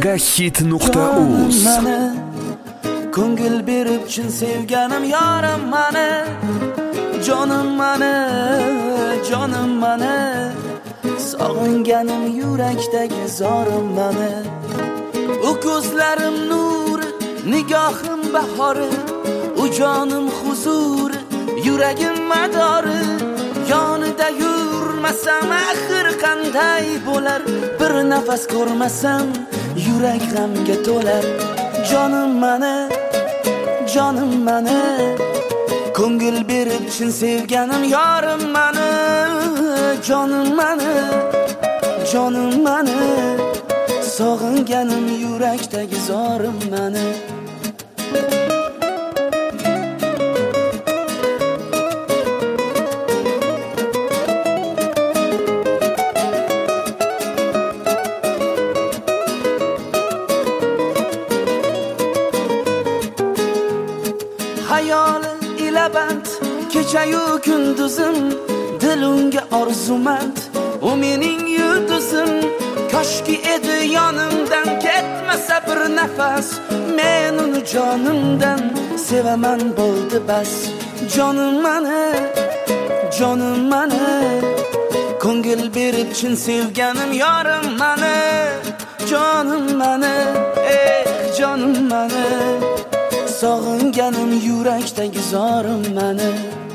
megahit.uz. Ko'ngil berib chin sevganim yorim mani, jonim mani, jonim mani, sog'inganim yurakdagi zorim mani. U ko'zlarim nuri, nigohim bahori, u jonim huzuri, yuragim madori. Yonida yurmasam axir qanday bo'lar, bir nafas ko'rmasam yurak g'amga to'lar. Jonim mani, jonim mani, ko'ngil berib chin sevganim yorim mani, jonim mani, jonim mani, sog'inganim yurakdagi zorim mani. Hayol ila band, kechayu kunduzim, dil unga orzumand, u mening yulduzim. Koshki edi yonimdan ketmasa bir nafas, men uni jonimdan sevaman bo'ldi bas. Jonim mani, jonim mani, ko'ngil berib chin sevganim yorim mani, jonim mani, jonim mani, sog'inganim yurakdagi zorim mani.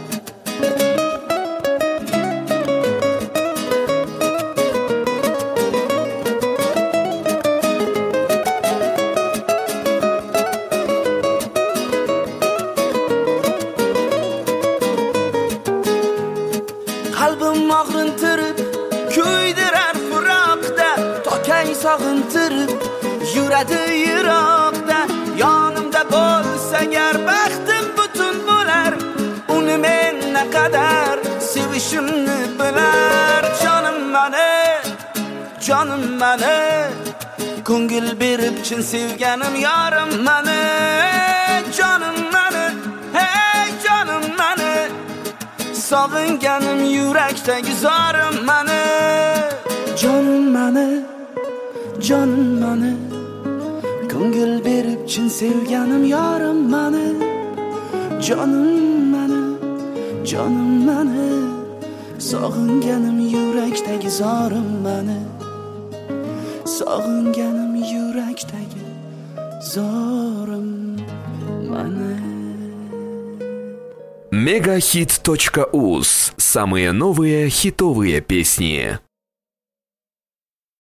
Qalbim og'rintirib, kuydirar firoqda, tokay sog'intirib, yuradi yiroqda. Yonimda bo'lsa agar baxtim butun bo'lar, uni men naqadar sevishimni bilar. Jonim mani, jonim mani, ko'ngil berib chin sevganim yorim mani, jonim mani, hey jonim mani, sog'inganim yurakdagi zorim mani. Jonim mani, jonim mani, ko'ngil berib chin sevganim yorim mani, jonim mani, jonim mani, sog'inganim yurakdagi zorim mani, sog'inganim yurakdagi zorim mani. megahit.uz. Самые новые хитовые песни.